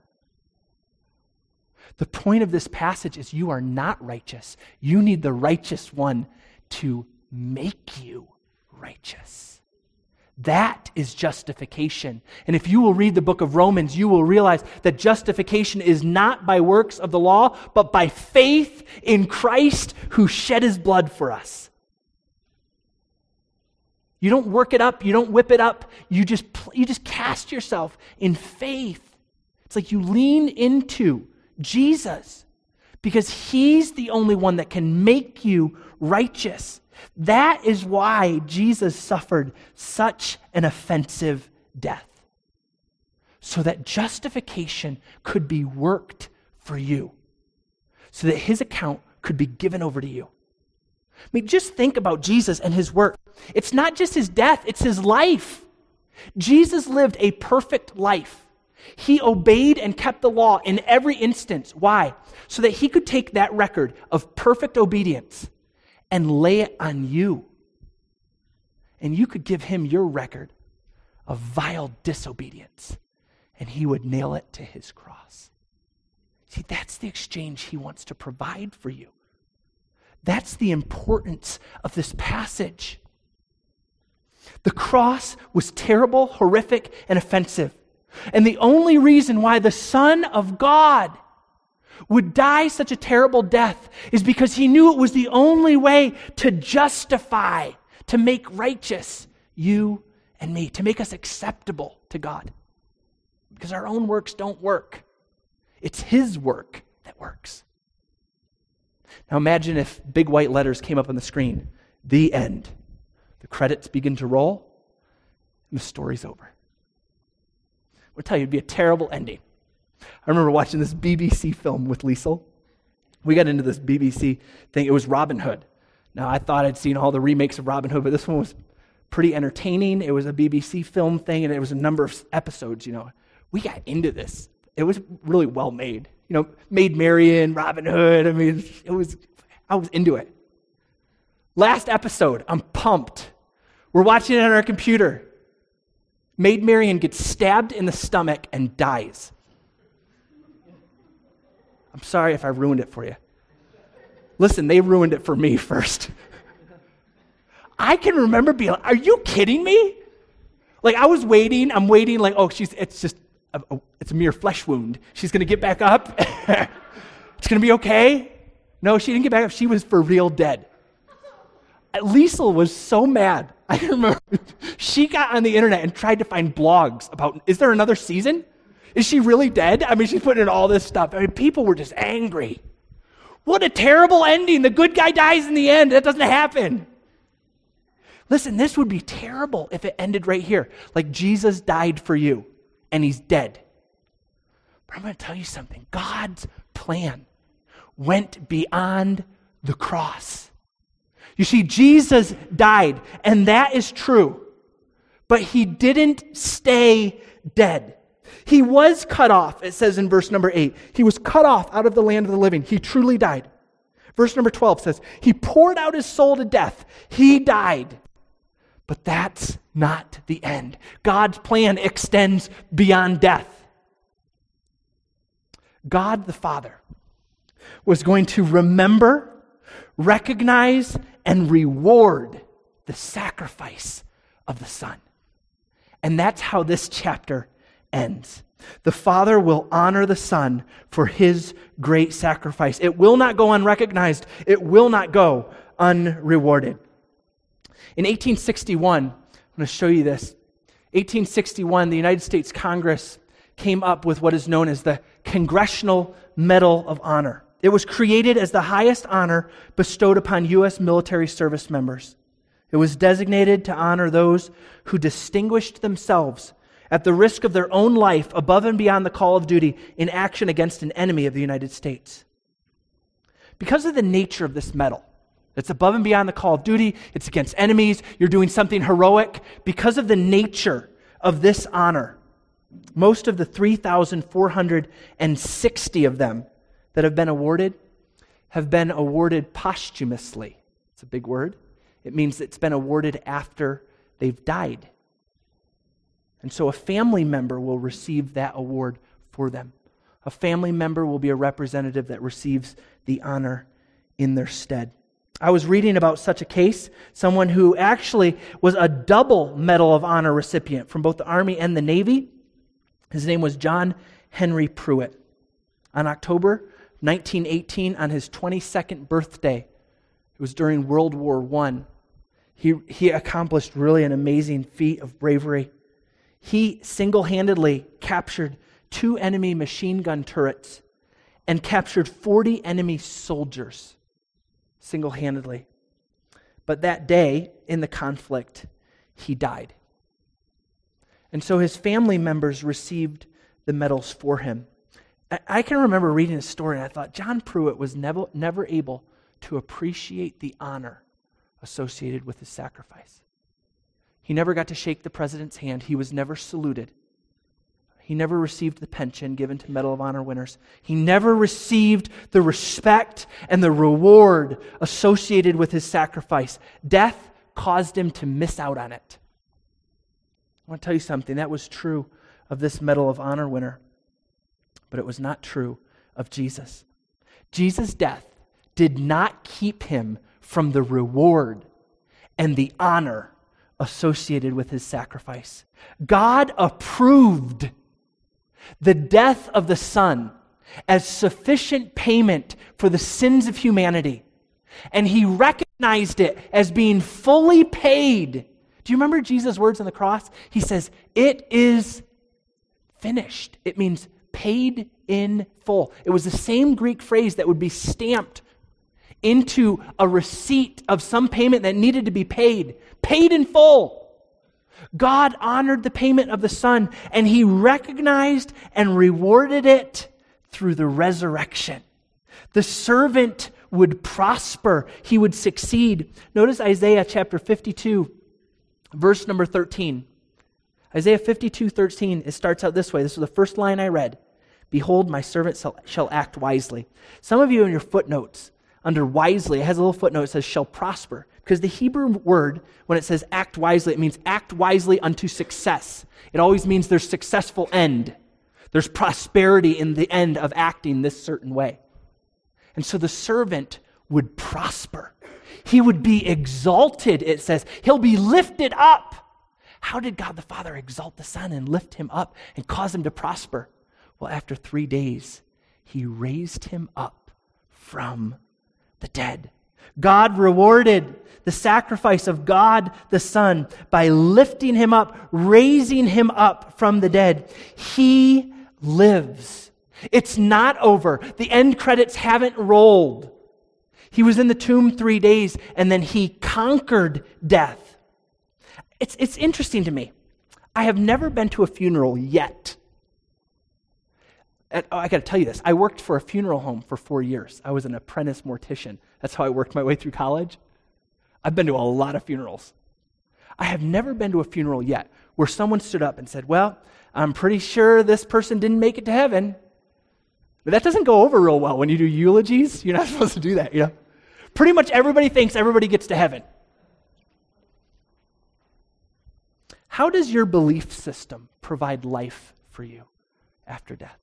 The point of this passage is you are not righteous. You need the righteous one to make you righteous. That is justification. And if you will read the book of Romans, you will realize that justification is not by works of the law, but by faith in Christ who shed his blood for us. You don't work it up, you don't whip it up, you just you just cast yourself in faith. It's like you lean into Jesus because he's the only one that can make you righteous. That is why Jesus suffered such an offensive death. So that justification could be worked for you. So that his account could be given over to you. I mean, just think about Jesus and his work. It's not just his death, it's his life. Jesus lived a perfect life. He obeyed and kept the law in every instance. Why? So that he could take that record of perfect obedience and lay it on you. And you could give him your record of vile disobedience, and he would nail it to his cross. See, that's the exchange he wants to provide for you. That's the importance of this passage. The cross was terrible, horrific, and offensive. And the only reason why the Son of God would die such a terrible death is because he knew it was the only way to justify, to make righteous you and me, to make us acceptable to God. Because our own works don't work. It's his work that works. Now imagine if big white letters came up on the screen. The end. The credits begin to roll, and the story's over. I'll tell you, it'd be a terrible ending. I remember watching this B B C film with Liesel. We got into this B B C thing. It was Robin Hood. Now, I thought I'd seen all the remakes of Robin Hood, but this one was pretty entertaining. It was a B B C film thing, and it was a number of episodes, you know. We got into this. It was really well made. You know, Maid Marian, Robin Hood. I mean, it was, I was into it. Last episode, I'm pumped. We're watching it on our computer. Maid Marian gets stabbed in the stomach and dies. I'm sorry if I ruined it for you. Listen, they ruined it for me first. I can remember being like, are you kidding me? Like, I was waiting, I'm waiting, like, oh, she's, it's just, a, a, it's a mere flesh wound. She's going to get back up. It's going to be okay. No, she didn't get back up. She was for real dead. Liesel was so mad. I remember she got on the internet and tried to find blogs about, is there another season? Is she really dead? I mean, she's putting in all this stuff. I mean, people were just angry. What a terrible ending. The good guy dies in the end. That doesn't happen. Listen, this would be terrible if it ended right here. Like Jesus died for you and he's dead. But I'm going to tell you something. God's plan went beyond the cross. You see, Jesus died, and that is true. But he didn't stay dead. He was cut off, it says in verse number eight. He was cut off out of the land of the living. He truly died. Verse number twelve says, he poured out his soul to death. He died. But that's not the end. God's plan extends beyond death. God the Father was going to remember, recognize, and reward the sacrifice of the Son. And that's how this chapter ends. The Father will honor the Son for his great sacrifice. It will not go unrecognized. It will not go unrewarded. In eighteen sixty-one, I'm going to show you this. eighteen sixty-one, the United States Congress came up with what is known as the Congressional Medal of Honor. It was created as the highest honor bestowed upon U S military service members. It was designated to honor those who distinguished themselves at the risk of their own life above and beyond the call of duty in action against an enemy of the United States. Because of the nature of this medal, it's above and beyond the call of duty, it's against enemies, you're doing something heroic. Because of the nature of this honor, most of the three thousand four hundred sixty of them that have been awarded have been awarded posthumously. It's a big word. It means it's been awarded after they've died. And so a family member will receive that award for them. A family member will be a representative that receives the honor in their stead. I was reading about such a case, someone who actually was a double Medal of Honor recipient from both the Army and the Navy. His name was John Henry Pruitt. On October nineteen eighteen, on his twenty-second birthday, it was during World War One, he, he accomplished really an amazing feat of bravery. He single-handedly captured two enemy machine gun turrets and captured forty enemy soldiers single-handedly. But that day in the conflict, he died. And so his family members received the medals for him. I can remember reading his story and I thought, John Pruitt was never, never able to appreciate the honor associated with his sacrifice. He never got to shake the president's hand. He was never saluted. He never received the pension given to Medal of Honor winners. He never received the respect and the reward associated with his sacrifice. Death caused him to miss out on it. I want to tell you something. That was true of this Medal of Honor winner. But it was not true of Jesus. Jesus' death did not keep him from the reward and the honor associated with his sacrifice. God approved the death of the Son as sufficient payment for the sins of humanity. And he recognized it as being fully paid. Do you remember Jesus' words on the cross? He says, "It is finished." It means paid in full. It was the same Greek phrase that would be stamped into a receipt of some payment that needed to be paid. Paid in full. God honored the payment of the Son, and he recognized and rewarded it through the resurrection. The servant would prosper. He would succeed. Notice Isaiah chapter fifty-two, verse number thirteen. Isaiah fifty-two, thirteen, it starts out this way. This is the first line I read. "Behold, my servant shall, shall act wisely." Some of you in your footnotes, under wisely, it has a little footnote that says shall prosper. Because the Hebrew word, when it says act wisely, it means act wisely unto success. It always means there's successful end. There's prosperity in the end of acting this certain way. And so the servant would prosper. He would be exalted, it says. He'll be lifted up. How did God the Father exalt the Son and lift him up and cause him to prosper? Well, after three days, he raised him up from the dead. God rewarded the sacrifice of God the Son by lifting him up, raising him up from the dead. He lives. It's not over. The end credits haven't rolled. He was in the tomb three days, and then he conquered death. It's, it's interesting to me. I have never been to a funeral yet. And, oh, I got to tell you this. I worked for a funeral home for four years. I was an apprentice mortician. That's how I worked my way through college. I've been to a lot of funerals. I have never been to a funeral yet where someone stood up and said, "Well, I'm pretty sure this person didn't make it to heaven." But that doesn't go over real well when you do eulogies. You're not supposed to do that, you know? Pretty much everybody thinks everybody gets to heaven. How does your belief system provide life for you after death?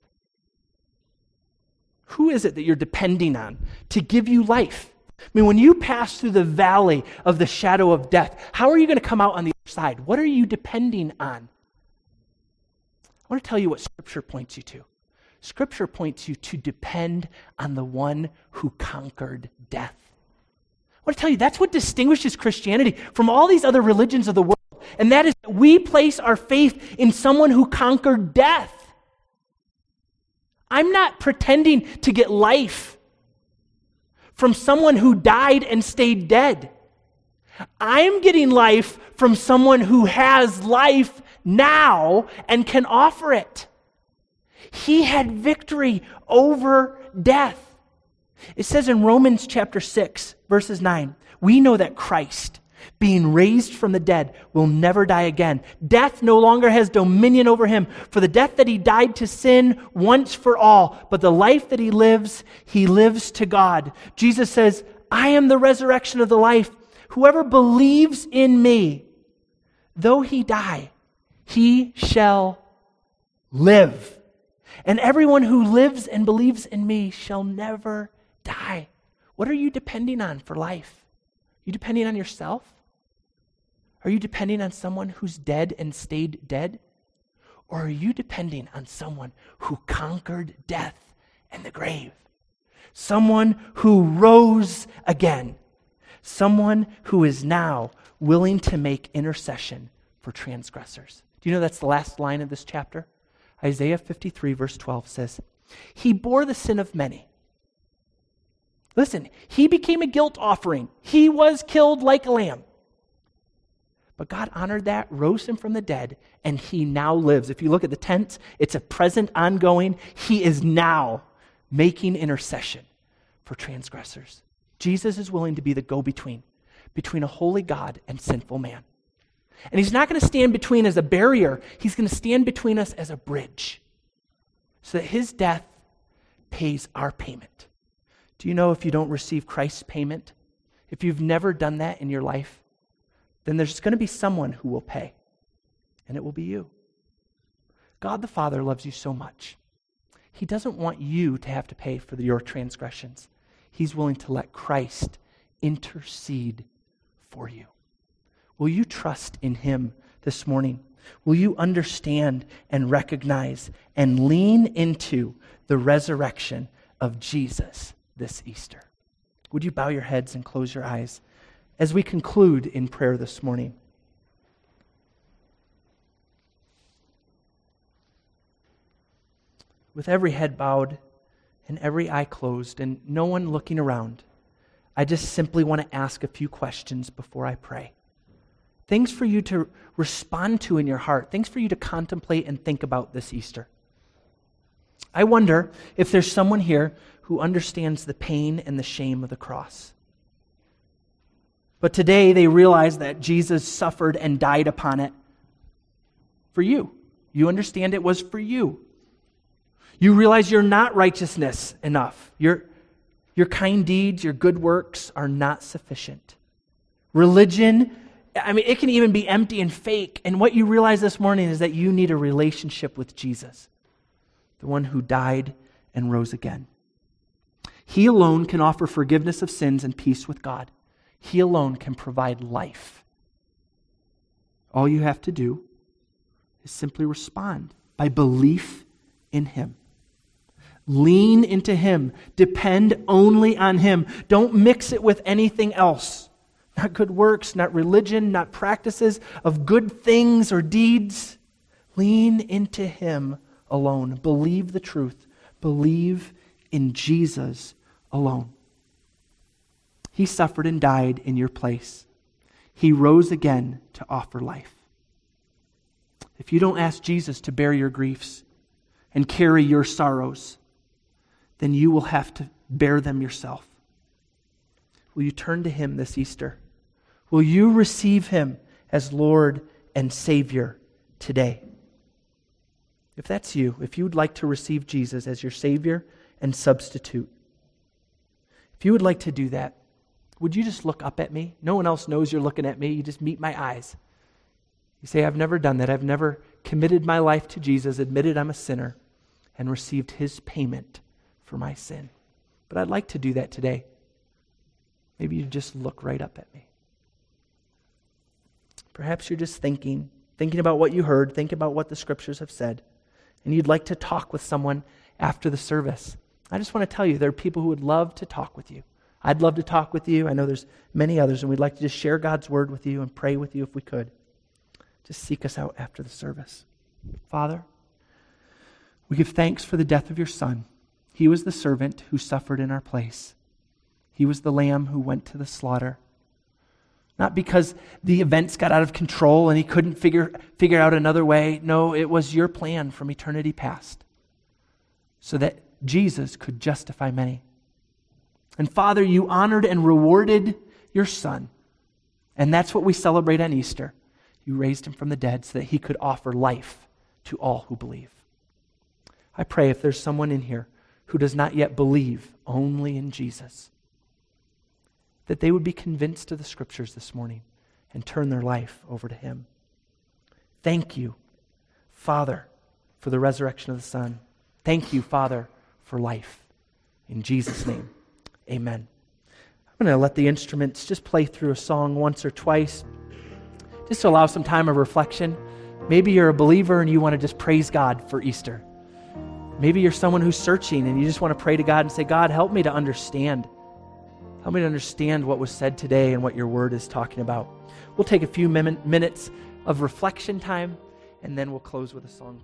Who is it that you're depending on to give you life? I mean, when you pass through the valley of the shadow of death, how are you going to come out on the other side? What are you depending on? I want to tell you what Scripture points you to. Scripture points you to depend on the one who conquered death. I want to tell you, that's what distinguishes Christianity from all these other religions of the world. And that is that we place our faith in someone who conquered death. I'm not pretending to get life from someone who died and stayed dead. I'm getting life from someone who has life now and can offer it. He had victory over death. It says in Romans chapter six, verses nine, we know that Christ, being raised from the dead, will never die again. Death no longer has dominion over him. For the death that he died to sin once for all, but the life that he lives, he lives to God. Jesus says, I am the resurrection of the life. Whoever believes in me, though he die, he shall live. And everyone who lives and believes in me shall never die. What are you depending on for life? Are you depending on yourself? Are you depending on someone who's dead and stayed dead? Or are you depending on someone who conquered death and the grave? Someone who rose again. Someone who is now willing to make intercession for transgressors. Do you know that's the last line of this chapter? Isaiah fifty-three verse twelve says, he bore the sin of many. Listen, he became a guilt offering. He was killed like a lamb. But God honored that, rose him from the dead, and he now lives. If you look at the tense, it's a present ongoing. He is now making intercession for transgressors. Jesus is willing to be the go-between between a holy God and sinful man. And he's not going to stand between as a barrier. He's going to stand between us as a bridge so that his death pays our payment. Do you know if you don't receive Christ's payment, if you've never done that in your life, then there's going to be someone who will pay, and it will be you. God the Father loves you so much. He doesn't want you to have to pay for your transgressions. He's willing to let Christ intercede for you. Will you trust in him this morning? Will you understand and recognize and lean into the resurrection of Jesus this Easter? Would you bow your heads and close your eyes as we conclude in prayer this morning? With every head bowed and every eye closed and no one looking around, I just simply want to ask a few questions before I pray. Things for you to respond to in your heart, things for you to contemplate and think about this Easter. I wonder if there's someone here who understands the pain and the shame of the cross. But today they realize that Jesus suffered and died upon it for you. You understand it was for you. You realize you're not righteousness enough. Your, your kind deeds, your good works are not sufficient. Religion, I mean, it can even be empty and fake. And what you realize this morning is that you need a relationship with Jesus, the one who died and rose again. He alone can offer forgiveness of sins and peace with God. He alone can provide life. All you have to do is simply respond by belief in him. Lean into him. Depend only on him. Don't mix it with anything else. Not good works, not religion, not practices of good things or deeds. Lean into him alone. Believe the truth. Believe in Jesus alone. He suffered and died in your place. He rose again to offer life. If you don't ask Jesus to bear your griefs and carry your sorrows, then you will have to bear them yourself. Will you turn to him this Easter? Will you receive him as Lord and Savior today? If that's you, if you would like to receive Jesus as your Savior and substitute, if you would like to do that, would you just look up at me? No one else knows you're looking at me. You just meet my eyes. You say, I've never done that. I've never committed my life to Jesus, admitted I'm a sinner, and received his payment for my sin. But I'd like to do that today. Maybe you just look right up at me. Perhaps you're just thinking, thinking about what you heard, thinking about what the scriptures have said, and you'd like to talk with someone after the service. I just want to tell you, there are people who would love to talk with you. I'd love to talk with you. I know there's many others, and we'd like to just share God's word with you and pray with you if we could. Just seek us out after the service. Father, we give thanks for the death of your Son. He was the servant who suffered in our place. He was the lamb who went to the slaughter. Not because the events got out of control and he couldn't figure, figure out another way. No, it was your plan from eternity past, so that Jesus could justify many. And Father, you honored and rewarded your Son. And that's what we celebrate on Easter. You raised him from the dead so that he could offer life to all who believe. I pray if there's someone in here who does not yet believe only in Jesus, that they would be convinced of the scriptures this morning and turn their life over to him. Thank you, Father, for the resurrection of the Son. Thank you, Father, for life. In Jesus' name, amen. I'm going to let the instruments just play through a song once or twice, just to allow some time of reflection. Maybe you're a believer and you want to just praise God for Easter. Maybe you're someone who's searching and you just want to pray to God and say, God, help me to understand. Help me to understand what was said today and what your word is talking about. We'll take a few min- minutes of reflection time, and then we'll close with a song.